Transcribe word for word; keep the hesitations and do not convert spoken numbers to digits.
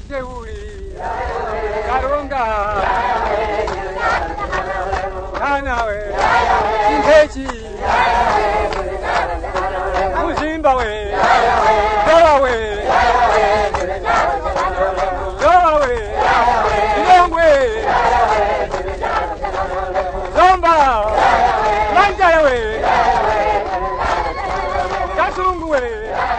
Jeuri, Karonga, Kanawe, Intechi, Muzimbawe, Gawe, Gawe, Yongwe, Zomba, Lanjawe, Kasungwe.